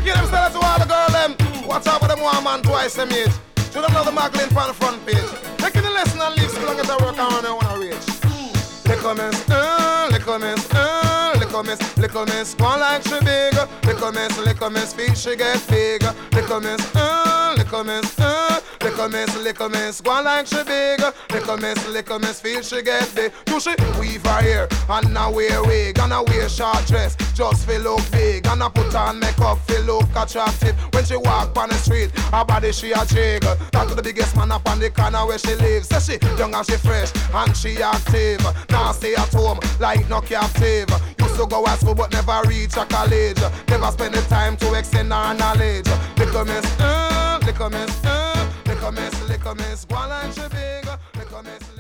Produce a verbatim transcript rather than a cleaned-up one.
Give them style to all the girl them. Watch out for them one man twice them age. Should have know the Magdalene on the front page. Taking the lesson and leave school and get a work on and wanna reach. Little miss, uh, little miss, uh, little miss, little miss, go on like she big. Little miss, little miss, feel she get big. Little miss, uh, little miss, uh, little miss, little miss, go on like she big. Little miss, little miss, feel she get big. Do she weave her hair and now wear wig and now wear short dress just feel look big and I put on makeup feel look attractive. When she walk on the street, her body she a jiggle. Talk to the biggest man up on the corner where she lives. Say she young and she fresh and she active. Now stay at home like no captive. Used to go to school but never reach a college. Never spend the time to extend her knowledge. Little miss, uh, little miss, uh, little miss, little miss, go on like she big. Little miss.